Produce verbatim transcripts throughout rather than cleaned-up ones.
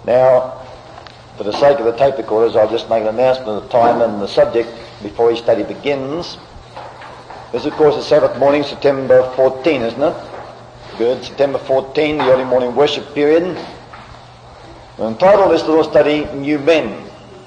Now, for the sake of the tape recorders, I'll just make an announcement of the time and the subject before each study begins. This, of course, is Sabbath morning, September fourteenth, isn't it? Good. September fourteenth, the early morning worship period. We'll entitle this little study, New Men.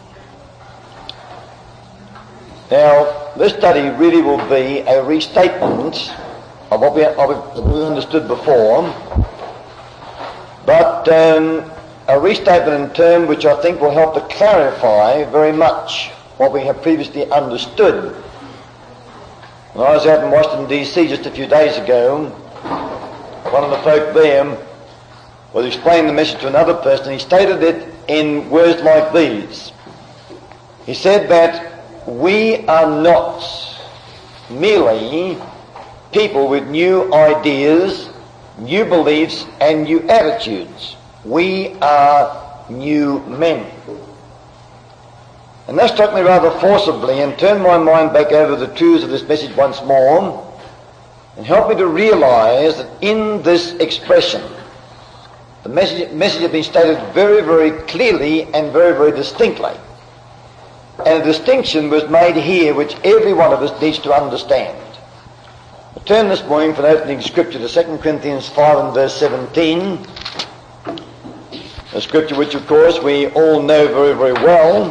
Now, this study really will be a restatement of what we, of what we understood before, but um, a restatement in term which I think will help to clarify very much what we have previously understood. When I was out in Washington D C just a few days ago, one of the folk there was explaining the message to another person. He stated it in words like these. He said that we are not merely people with new ideas, new beliefs and new attitudes. We are new men. And that struck me rather forcibly and turned my mind back over the truths of this message once more and helped me to realise that in this expression the message, message had been stated very, very clearly and very, very distinctly. And a distinction was made here which every one of us needs to understand. I turn this morning for an opening scripture to Second Corinthians five and verse seventeen. A scripture which, of course, we all know very, very well.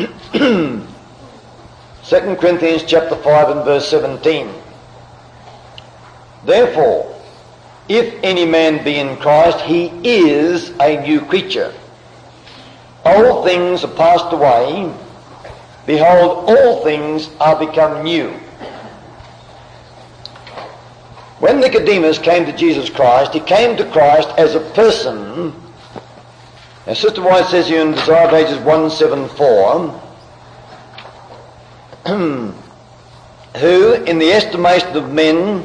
Second Corinthians chapter five and verse seventeen. Therefore, if any man be in Christ, he is a new creature. Old things are passed away. Behold, all things are become new. When Nicodemus came to Jesus Christ, he came to Christ as a person. As Sister White says here in Desire of Ages one seventy-four, who, in the estimation of men,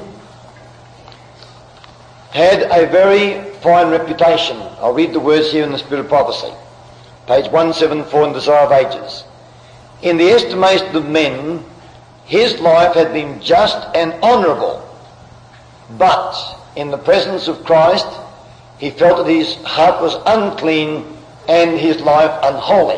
had a very fine reputation. I'll read the words here in the Spirit of Prophecy. Page one seventy-four in Desire of Ages. In the estimation of men, his life had been just and honourable, but in the presence of Christ, he felt that his heart was unclean and his life unholy.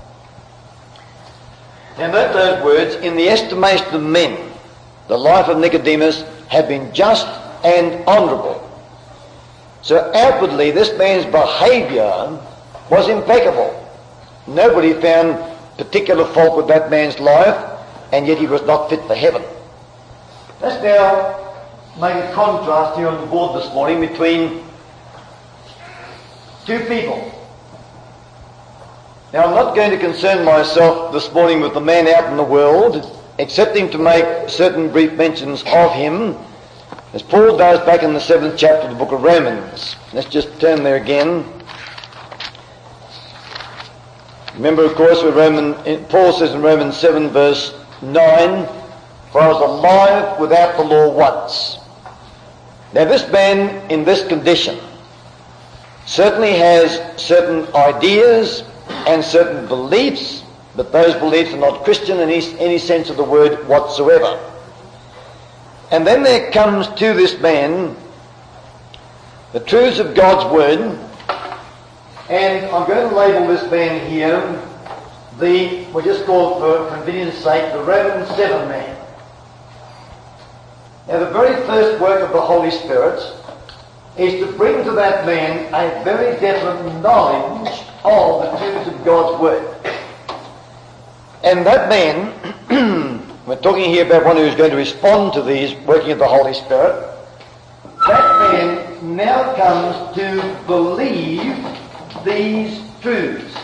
Now note those words, in the estimation of men, the life of Nicodemus had been just and honourable. So outwardly, this man's behaviour was impeccable. Nobody found particular fault with that man's life, and yet he was not fit for heaven. Let's now make a contrast here on the board this morning between two people. Now, I'm not going to concern myself this morning with the man out in the world, excepting to make certain brief mentions of him, as Paul does back in the seventh chapter of the book of Romans. Let's just turn there again. Remember, of course, what Roman, Paul says in Romans seven verse nine, for I was alive without the law once. Now this man in this condition certainly has certain ideas and certain beliefs, but those beliefs are not Christian in any, any sense of the word whatsoever. And then there comes to this man the truths of God's word. And I'm going to label this man here, the, we'll just call it for convenience sake, the Romans seven man. Now the very first work of the Holy Spirit is to bring to that man a very definite knowledge of the truths of God's word. And that man, we're talking here about one who is going to respond to these working of the Holy Spirit, that man now comes to believe these truths.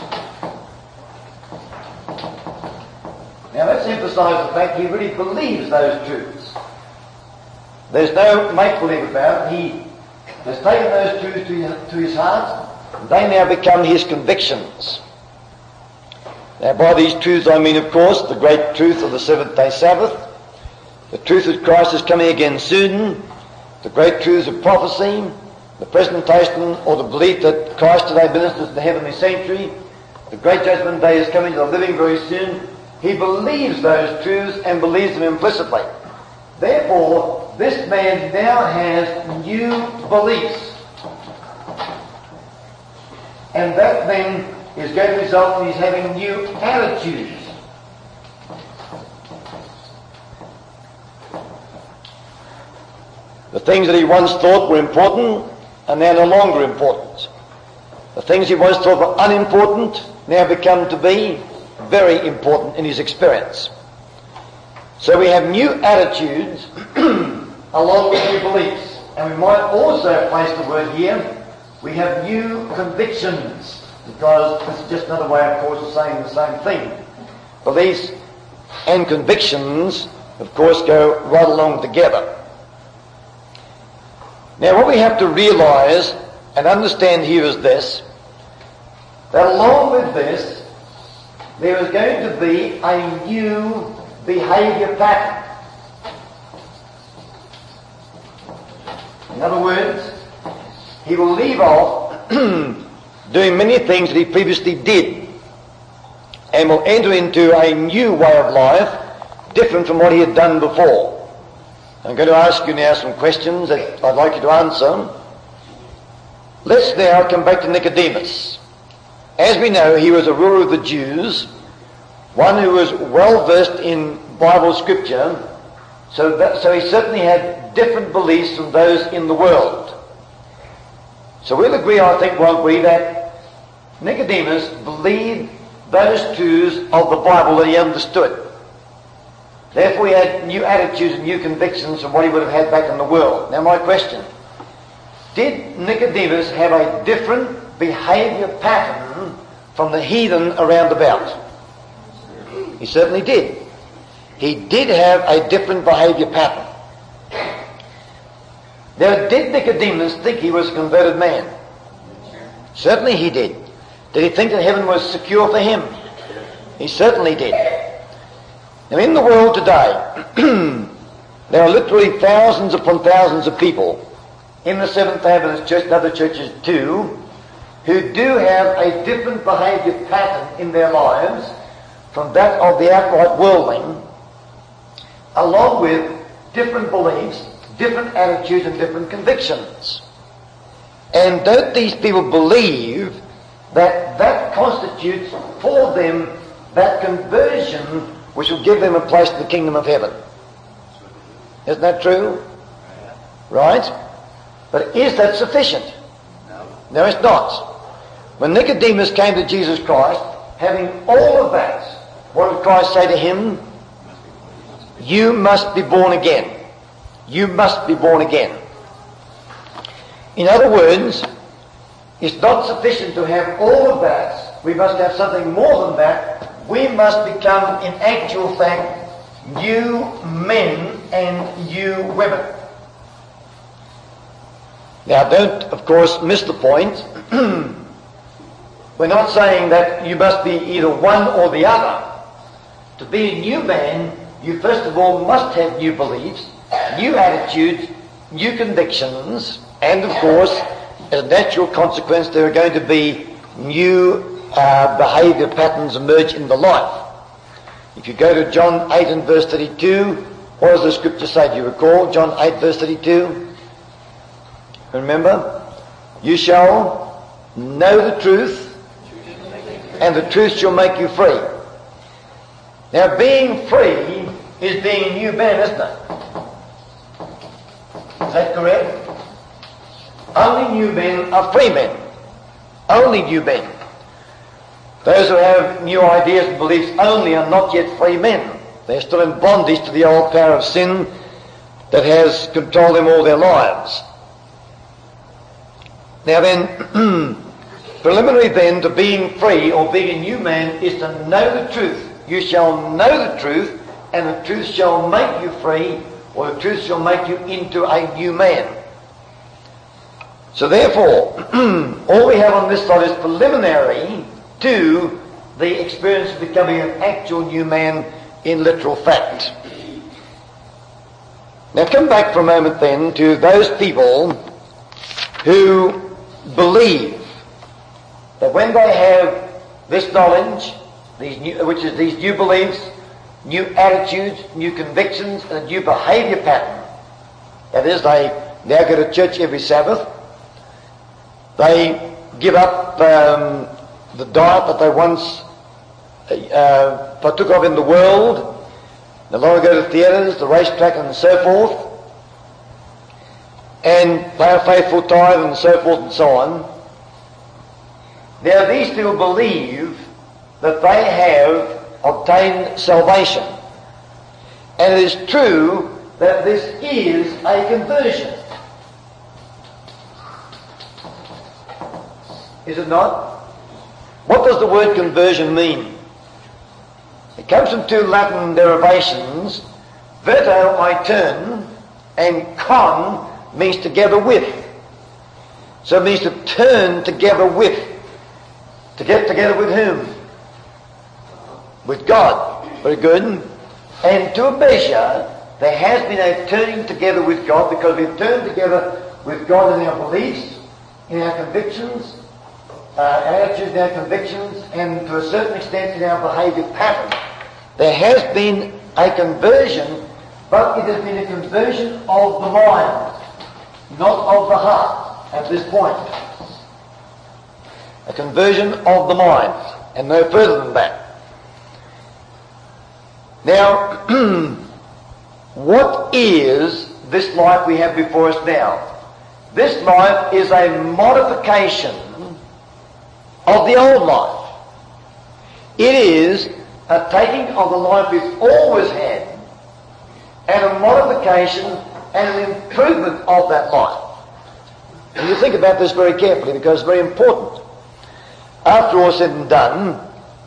Now let's emphasise the fact he really believes those truths. There's no make-believe about it. He has taken those truths to his, to his heart, and they now become his convictions. Now by these truths I mean, of course, the great truth of the seventh-day Sabbath, the truth that Christ is coming again soon, the great truths of prophecy, the presentation or the belief that Christ today ministers to the heavenly sanctuary, the great judgment day is coming to the living very soon. He believes those truths and believes them implicitly. Therefore, this man now has new beliefs. And that then is going to result in his having new attitudes. The things that he once thought were important are now no longer important. The things he once thought were unimportant now become to be very important in his experience. So we have new attitudes along with new beliefs. And we might also place the word here, we have new convictions, because this is just another way, of course, of saying the same thing. Beliefs and convictions, of course, go right along together. Now, what we have to realise and understand here is this, that along with this, there is going to be a new behaviour pattern. In other words, he will leave off doing many things that he previously did and will enter into a new way of life different from what he had done before. I'm going to ask you now some questions that I'd like you to answer. Let's now come back to Nicodemus. As we know, he was a ruler of the Jews, one who was well versed in Bible scripture, so that, so he certainly had different beliefs from those in the world. So we'll agree, I think, won't we, that Nicodemus believed those truths of the Bible that he understood. Therefore he had new attitudes and new convictions from what he would have had back in the world. Now my question, did Nicodemus have a different behaviour pattern from the heathen around about? He certainly did. He did have a different behaviour pattern. Now, did Nicodemus think he was a converted man? Certainly he did. Did he think that heaven was secure for him? He certainly did. Now, in the world today, there are literally thousands upon thousands of people in the Seventh-day Adventist Church and other churches too, who do have a different behaviour pattern in their lives from that of the outright worldling, along with different beliefs, different attitudes and different convictions. And don't these people believe that that constitutes for them that conversion which will give them a place in the kingdom of heaven? Isn't that true? Right? But is that sufficient? No, it's not. When Nicodemus came to Jesus Christ, having all of that, what did Christ say to him? You must be born again. You must be born again. In other words, it's not sufficient to have all of that. We must have something more than that. We must become, in actual fact, new men and new women. Now, don't, of course, miss the point. We're not saying that you must be either one or the other. To be a new man, you first of all must have new beliefs, new attitudes, new convictions, and of course, as a natural consequence, there are going to be new uh, behaviour patterns emerge in the life. If you go to John eight and verse thirty-two, what does the scripture say? Do you recall John eight verse thirty-two? Remember? You shall know the truth, and the truth shall make you free. Now, being free is being a new man, isn't it? Is that correct? Only new men are free men. Only new men. Those who have new ideas and beliefs only are not yet free men. They're still in bondage to the old power of sin that has controlled them all their lives. Now then, preliminary then to being free or being a new man is to know the truth. You shall know the truth, and the truth shall make you free, or the truth shall make you into a new man. So therefore, all we have on this side is preliminary to the experience of becoming an actual new man in literal fact. Now come back for a moment then to those people who believe that when they have this knowledge, these new, which is these new beliefs, new attitudes, new convictions, and a new behaviour pattern, that is, they now go to church every Sabbath, they give up um, the diet that they once uh, partook of in the world. No longer go to theatres, the racetrack and so forth, and pay a faithful tithe and so forth and so on. Now these people believe that they have obtained salvation. And it is true that this is a conversion. Is it not? What does the word conversion mean? It comes from two Latin derivations. Verto, I turn, and con means together with. So it means to turn together with. To get together with whom? With God. Very good. And to a measure, there has been a turning together with God, because we've turned together with God in our beliefs, in our convictions, uh, our attitudes, in our convictions, and to a certain extent in our behaviour pattern. There has been a conversion, but it has been a conversion of the mind, not of the heart at this point. A conversion of the mind, and no further than that. Now, what is this life we have before us now? This life is a modification of the old life. It is a taking of the life we've always had and a modification and an improvement of that life. And you think about this very carefully, because it's very important. After all said and done,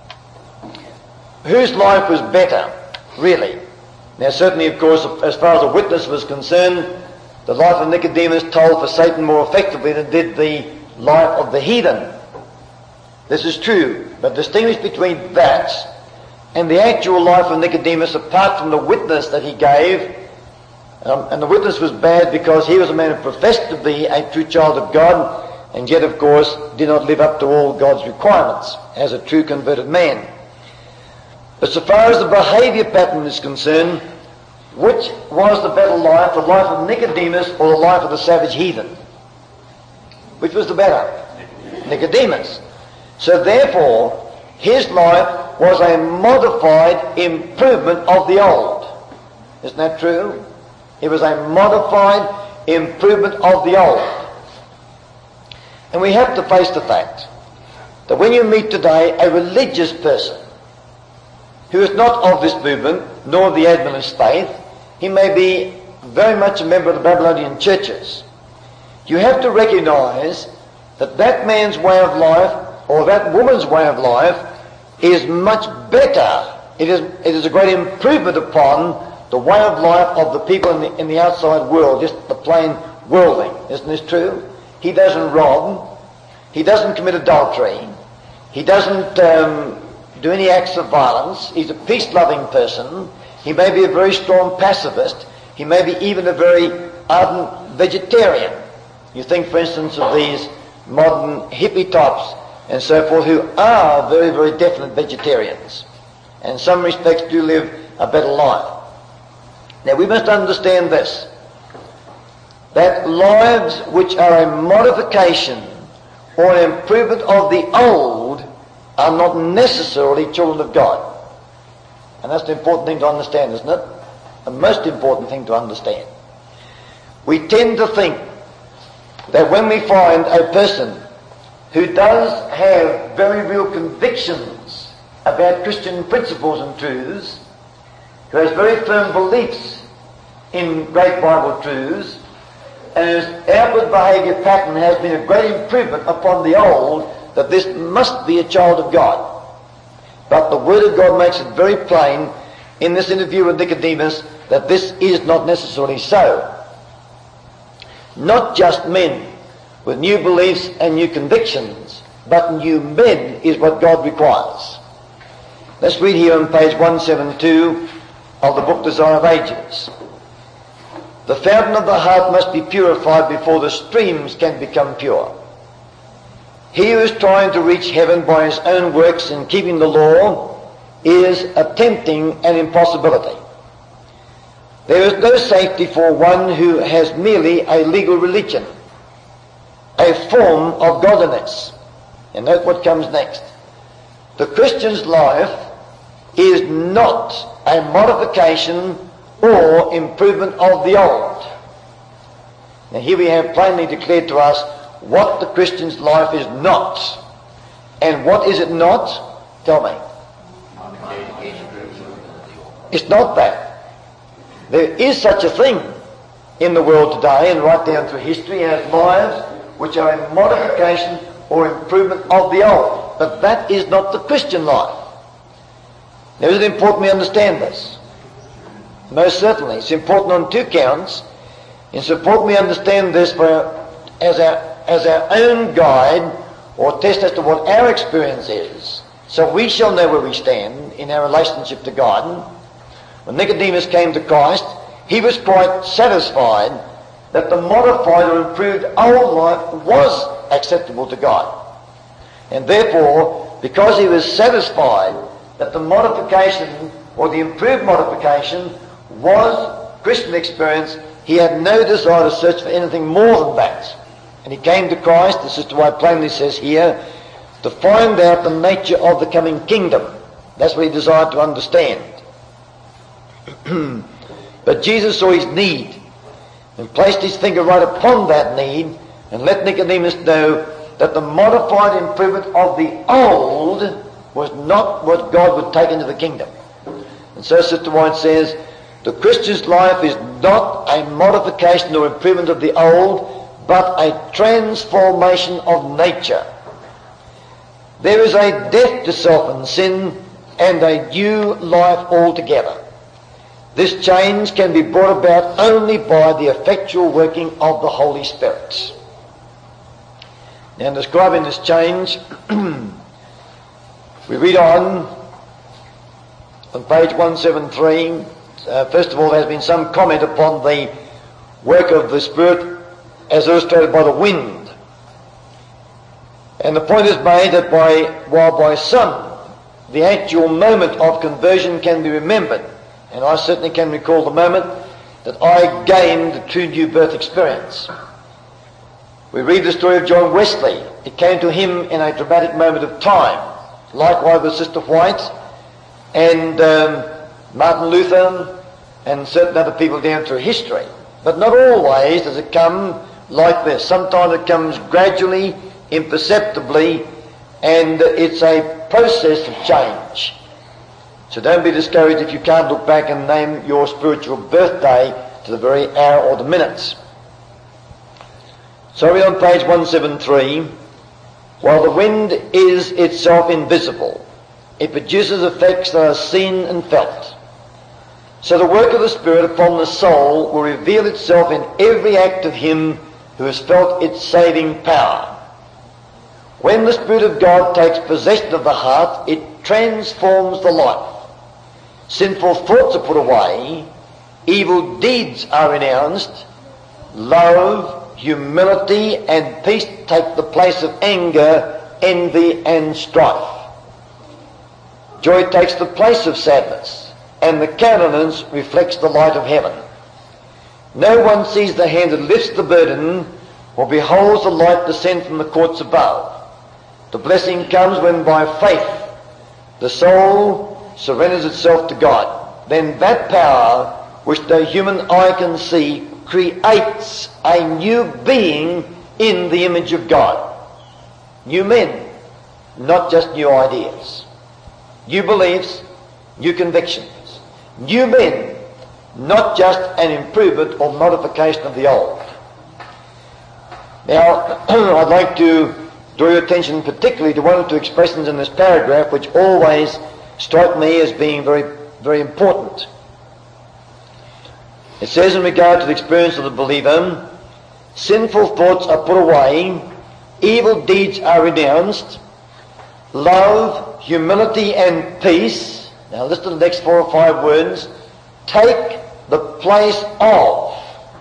whose life was better, really? Now certainly, of course, as far as a witness was concerned, the life of Nicodemus told for Satan more effectively than did the life of the heathen. This is true, but distinguish between that and the actual life of Nicodemus, apart from the witness that he gave. Um, and the witness was bad because he was a man who professed to be a true child of God, and yet, of course, did not live up to all God's requirements as a true converted man. But so far as the behaviour pattern is concerned, which was the better life, the life of Nicodemus or the life of the savage heathen? Which was the better? Nicodemus. So therefore, his life was a modified improvement of the old. Isn't that true? It was a modified improvement of the old. And we have to face the fact that when you meet today a religious person who is not of this movement, nor the Adventist faith, he may be very much a member of the Babylonian churches, you have to recognise that that man's way of life, or that woman's way of life, is much better. It is, it is a great improvement upon the way of life of the people in the, in the outside world, just the plain worldling. Isn't this true? He doesn't rob. He doesn't commit adultery. He doesn't um, do any acts of violence. He's a peace-loving person. He may be a very strong pacifist. He may be even a very ardent vegetarian. You think, for instance, of these modern hippie types and so forth, who are very, very definite vegetarians, and in some respects do live a better life. Now we must understand this, that lives which are a modification or an improvement of the old are not necessarily children of God. And that's the important thing to understand, isn't it? The most important thing to understand. We tend to think that when we find a person who does have very real convictions about Christian principles and truths, who has very firm beliefs in great Bible truths, and whose outward behaviour pattern has been a great improvement upon the old, that this must be a child of God. But the Word of God makes it very plain in this interview with Nicodemus that this is not necessarily so. Not just men with new beliefs and new convictions, but new men is what God requires. Let's read here on page one seventy-two of the book Desire of Ages. The fountain of the heart must be purified before the streams can become pure. He who is trying to reach heaven by his own works in keeping the law is attempting an impossibility. There is no safety for one who has merely a legal religion, a form of godliness, And note what comes next. The Christian's life is not a modification or improvement of the old. Now here we have plainly declared to us what the Christian's life is not. And what is it not? Tell me. It's not that. There is such a thing in the world today and right down through history as lives which are a modification or improvement of the old. But that is not the Christian life. Now is it important we understand this? Most certainly. It's important on two counts. It's important we understand this for, as, our, as our own guide or test as to what our experience is. So we shall know where we stand in our relationship to God. When Nicodemus came to Christ, he was quite satisfied that the modified or improved old life was acceptable to God. And therefore, because he was satisfied that the modification or the improved modification was Christian experience, he had no desire to search for anything more than that. And he came to Christ, this is why it plainly says here, to find out the nature of the coming kingdom. That's what he desired to understand. But Jesus saw his need and placed his finger right upon that need and let Nicodemus know that the modified improvement of the old was not what God would take into the kingdom. And so Sister White says, the Christian's life is not a modification or improvement of the old, but a transformation of nature. There is a death to self and sin and a new life altogether. This change can be brought about only by the effectual working of the Holy Spirit. Now, in describing this change, we read on, on page one seventy-three, uh, first of all, there's been some comment upon the work of the Spirit as illustrated by the wind. And the point is made that by, while by some, the actual moment of conversion can be remembered, and I certainly can recall the moment that I gained the true new birth experience. We read the story of John Wesley. It came to him in a dramatic moment of time. Likewise with Sister White and um, Martin Luther and certain other people down through history. But not always does it come like this. Sometimes it comes gradually, imperceptibly, and it's a process of change. So don't be discouraged if you can't look back and name your spiritual birthday to the very hour or the minutes. So read on page one seventy-three, while the wind is itself invisible, it produces effects that are seen and felt. So the work of the Spirit upon the soul will reveal itself in every act of him who has felt its saving power. When the Spirit of God takes possession of the heart, it transforms the life. Sinful thoughts are put away, evil deeds are renounced, love, humility and peace take the place of anger, envy and strife. Joy takes the place of sadness, and the countenance reflects the light of heaven. No one sees the hand that lifts the burden or beholds the light descend from the courts above. The blessing comes when by faith the soul surrenders itself to God. Then that power which the human eye can see creates a new being in the image of God. New men, not just new ideas. New beliefs, new convictions. New men, not just an improvement or modification of the old. Now, I'd like to draw your attention particularly to one or two expressions in this paragraph which always strike me as being very, very important. It says in regard to the experience of the believer, sinful thoughts are put away, evil deeds are renounced, love, humility and peace, now listen to the next four or five words, take the place of.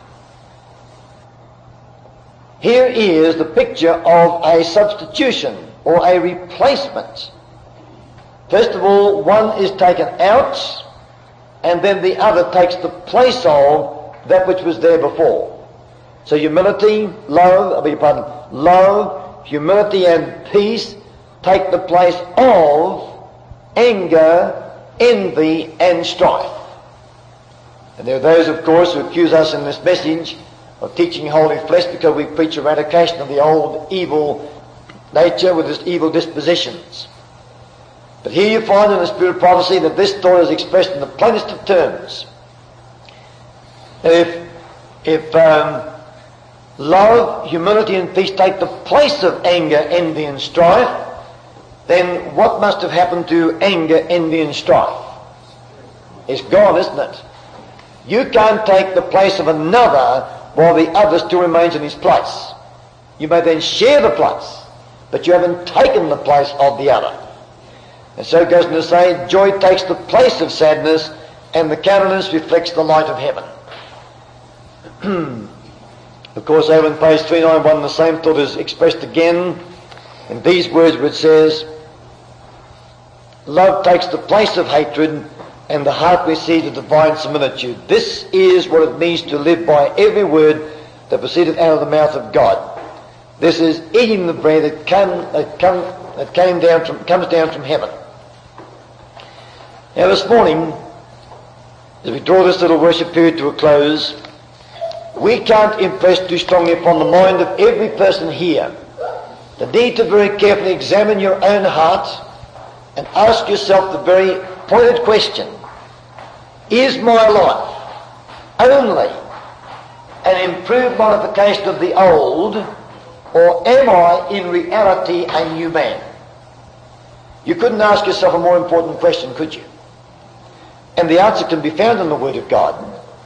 Here is the picture of a substitution or a replacement. First of all, one is taken out, and then the other takes the place of that which was there before. So humility, love, I beg your pardon, love, humility and peace take the place of anger, envy, and strife. And there are those, of course, who accuse us in this message of teaching holy flesh because we preach eradication of the old evil nature with its evil dispositions. But here you find in the Spirit of Prophecy that this thought is expressed in the plainest of terms. If, if um, love, humility, and peace take the place of anger, envy, and strife, then what must have happened to anger, envy, and strife? It's gone, isn't it? You can't take the place of another while the other still remains in his place. You may then share the place, but you haven't taken the place of the other. And so it goes on to say, joy takes the place of sadness, and the countenance reflects the light of heaven. Of course, over on page three ninety-one, the same thought is expressed again in these words, which says, love takes the place of hatred, and the heart receives a divine similitude. This is what it means to live by every word that proceeded out of the mouth of God. This is eating the bread that, come, that, come, that came down from, comes down from heaven. Now this morning, as we draw this little worship period to a close, we can't impress too strongly upon the mind of every person here the need to very carefully examine your own heart and ask yourself the very pointed question, is my life only an improved modification of the old, or am I in reality a new man? You couldn't ask yourself a more important question, could you? And the answer can be found in the Word of God.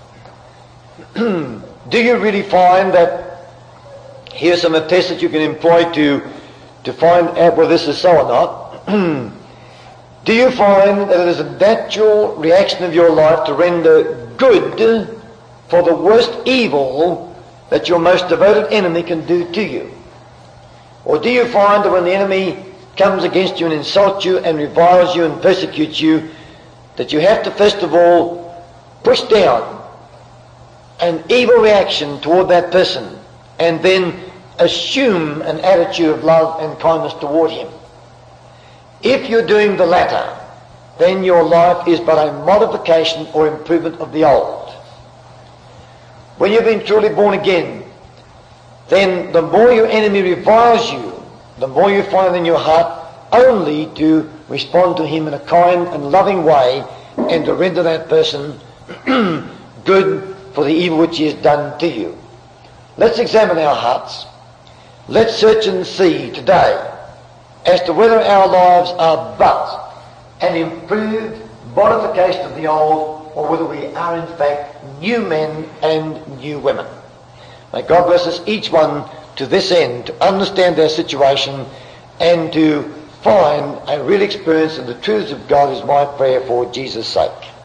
Do you really find that, here's some tests that you can employ to, to find out whether this is so or not. Do you find that it is a natural reaction of your life to render good for the worst evil that your most devoted enemy can do to you? Or do you find that when the enemy comes against you and insults you and reviles you and persecutes you, that you have to first of all push down an evil reaction toward that person and then assume an attitude of love and kindness toward him? If you're doing the latter, then your life is but a modification or improvement of the old. When you've been truly born again, then the more your enemy reviles you, the more you find in your heart only to respond to him in a kind and loving way and to render that person good for the evil which he has done to you. Let's examine our hearts. Let's search and see today as to whether our lives are but an improved modification of the old, or whether we are in fact new men and new women. May God bless us each one to this end, to understand their situation and to find a real experience of the truths of God is my prayer for Jesus' sake.